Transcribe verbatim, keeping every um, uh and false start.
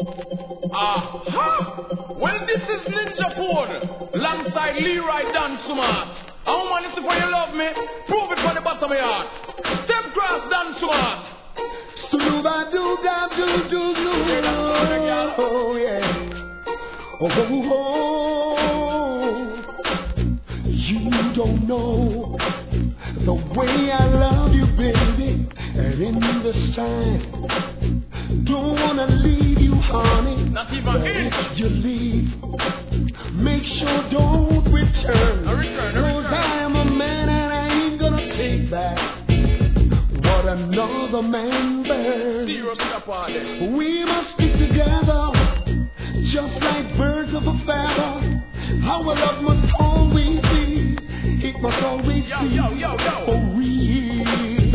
Ah, well, this is Ninja Ford, alongside Leroy Dan Smart. I want to listen for you love me, prove it from the bottom of your heart. Step cross Dan Smart. Stuba do da do do do. Oh yeah. Oh, oh, oh. You don't know the way I love you, baby. And in this time, don't wanna leave you, honey. Not even but in. if you leave, make sure don't return. A return, a Cause return. I am a man and I ain't gonna take back what another man burns. Zero step on it. We must stick together, just like birds of a feather. Our love must always be, it must always Yo, be yo, yo, yo. for real.